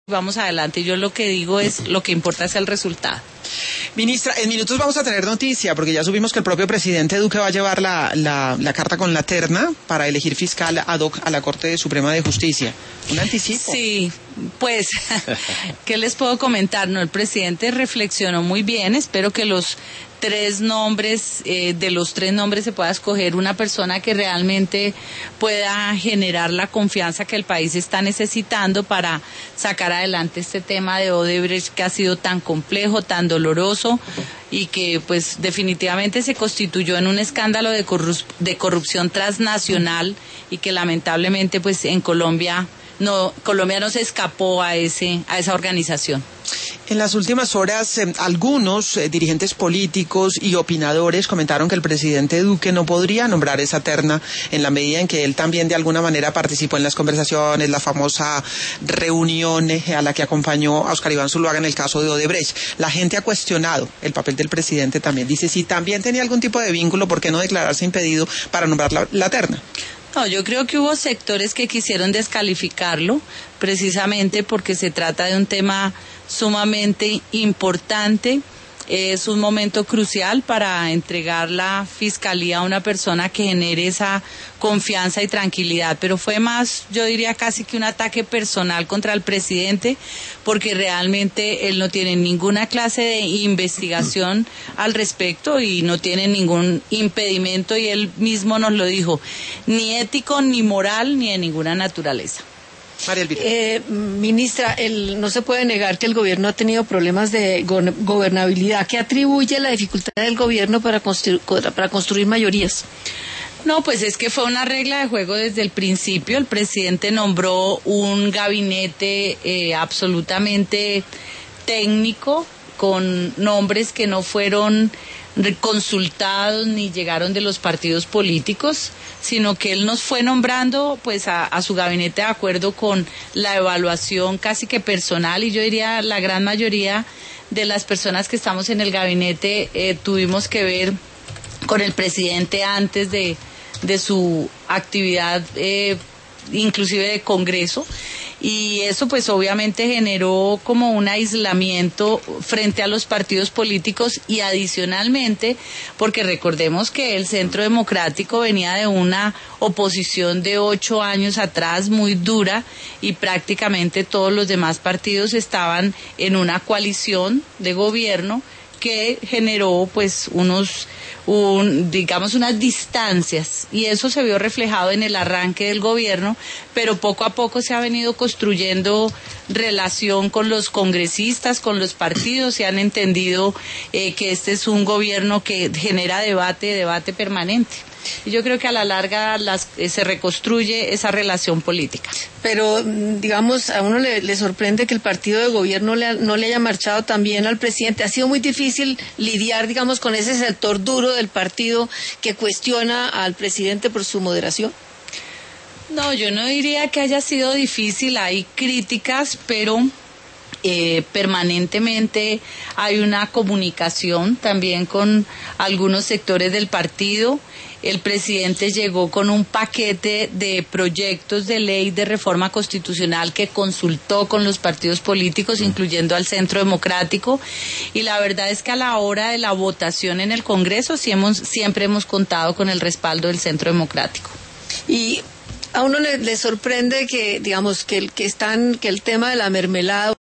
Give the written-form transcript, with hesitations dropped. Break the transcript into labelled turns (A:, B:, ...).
A: vamos adelante. Yo lo que digo es, lo que importa es el resultado.
B: Ministra, en minutos vamos a tener noticia, porque ya supimos que el propio presidente Duque va a llevar la carta con la terna para elegir fiscal ad hoc a la Corte Suprema de Justicia. ¿Un anticipo?
A: Sí, pues, ¿qué les puedo comentar? No, el presidente reflexionó muy bien. Espero que los tres nombres, de los tres nombres se pueda escoger una persona que realmente pueda generar la confianza que el país está necesitando para sacar adelante este tema de Odebrecht, que ha sido tan complejo, tan doloroso, y que pues definitivamente se constituyó en un escándalo de corrupción transnacional, y que lamentablemente pues en Colombia no se escapó a esa organización.
B: En las últimas horas, algunos dirigentes políticos y opinadores comentaron que el presidente Duque no podría nombrar esa terna en la medida en que él también de alguna manera participó en las conversaciones, la famosa reunión a la que acompañó a Óscar Iván Zuluaga en el caso de Odebrecht. La gente ha cuestionado el papel del presidente también. Dice, si también tenía algún tipo de vínculo, ¿por qué no declararse impedido para nombrar la terna?
A: No, yo creo que hubo sectores que quisieron descalificarlo, precisamente porque se trata de un tema sumamente importante. Es un momento crucial para entregar la fiscalía a una persona que genere esa confianza y tranquilidad, pero fue más, yo diría casi que un ataque personal contra el presidente, porque realmente él no tiene ninguna clase de investigación al respecto y no tiene ningún impedimento, y él mismo nos lo dijo, ni ético, ni moral, ni de ninguna naturaleza.
B: María Elvira.
C: Ministra, no se puede negar que el gobierno ha tenido problemas de gobernabilidad. ¿Qué atribuye la dificultad del gobierno para construir mayorías?
A: No, pues es que fue una regla de juego desde el principio. El presidente nombró un gabinete absolutamente técnico, con nombres que no fueron consultados ni llegaron de los partidos políticos, sino que él nos fue nombrando pues a su gabinete de acuerdo con la evaluación casi que personal, y yo diría la gran mayoría de las personas que estamos en el gabinete tuvimos que ver con el presidente antes de su actividad inclusive de Congreso, y eso pues obviamente generó como un aislamiento frente a los partidos políticos, y adicionalmente porque recordemos que el Centro Democrático venía de una oposición de 8 años atrás muy dura, y prácticamente todos los demás partidos estaban en una coalición de gobierno que generó pues digamos unas distancias, y eso se vio reflejado en el arranque del gobierno, pero poco a poco se ha venido construyendo relación con los congresistas, con los partidos, se han entendido que este es un gobierno que genera debate permanente. Y yo creo que a la larga se reconstruye esa relación política.
C: Pero, digamos, a uno le sorprende que el partido de gobierno no le haya marchado también al presidente. Ha sido muy difícil lidiar, digamos, con ese sector duro del partido que cuestiona al presidente por su moderación.
A: No, yo no diría que haya sido difícil. Hay críticas, pero permanentemente hay una comunicación también con algunos sectores del partido. El presidente llegó con un paquete de proyectos de ley de reforma constitucional que consultó con los partidos políticos, incluyendo al Centro Democrático, y la verdad es que a la hora de la votación en el Congreso siempre hemos contado con el respaldo del Centro Democrático.
C: Y a uno le sorprende que, digamos, que el tema de la mermelada